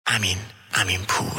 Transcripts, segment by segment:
امین پور.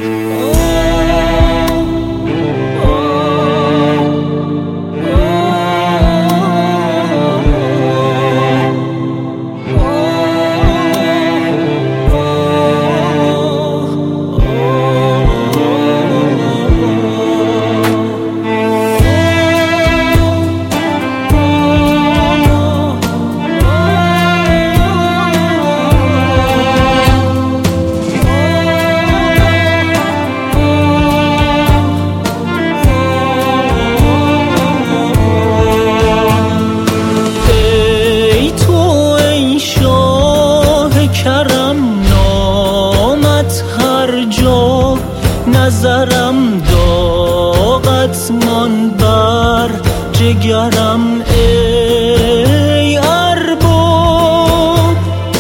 نظرم داغت مان بر جگرم ای ارباب،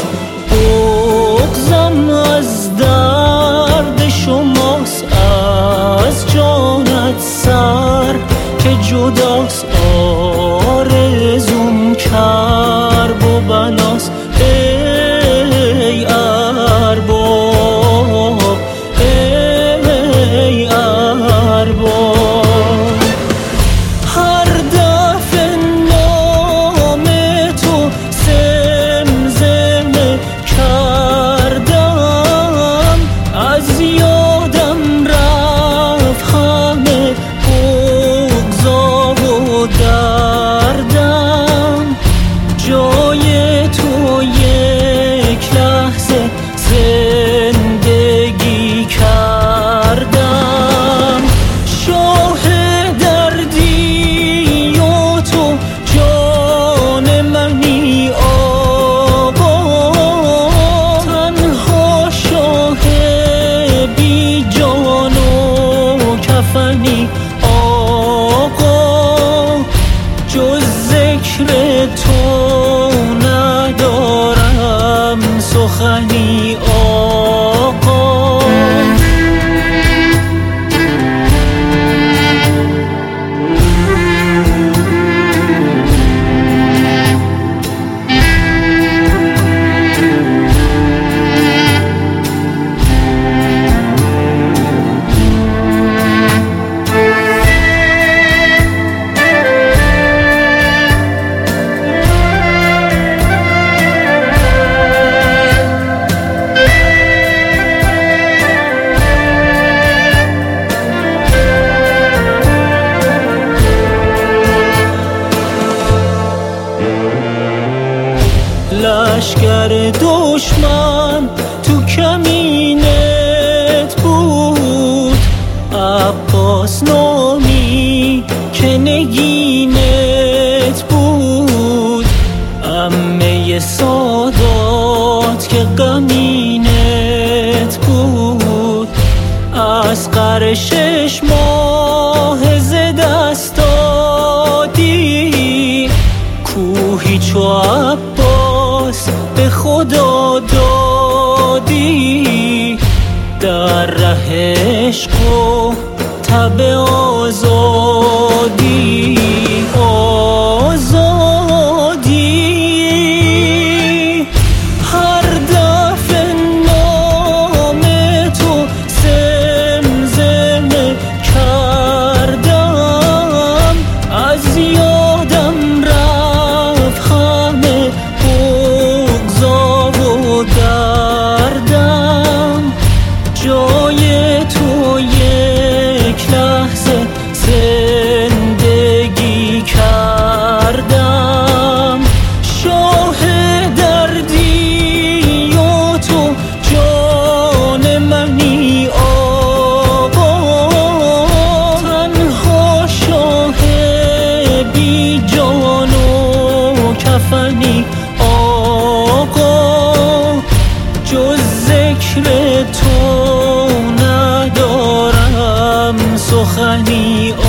بغضم از درد شماست از جانت سر که جداست آرزوم کرب و بلاست ای ارباب ای ارباب. هر دفعه نام تو زمزمه کردم از یادم رفت همه بغضا و دردم. جای تو یک لحظه زندگی کردم. شاه دردی و تو جان منی آقا، تنها شاه بی جان و کفنی آقا. جز ذکر تو ندارم سخنی آقا. لشکر دشمن تو کمینت بود، عباس نامی که نگینت بود. عمه سادات که غمینت بود. اصغر 6 ماه ز دست دادی، کوهی چو عباس به خدا دادی. در ره عشق و تب آزادی آزادی. هر دفعه نام تو زمزمه کردم از یادم رفت همه بغضا و دردم. جای تو یک لحظه زندگی کردم. شاه دردی و تو جان منی آقا، تنها شاه بی جان و کفنی آقا. جز ذکر تو ندارم سخنی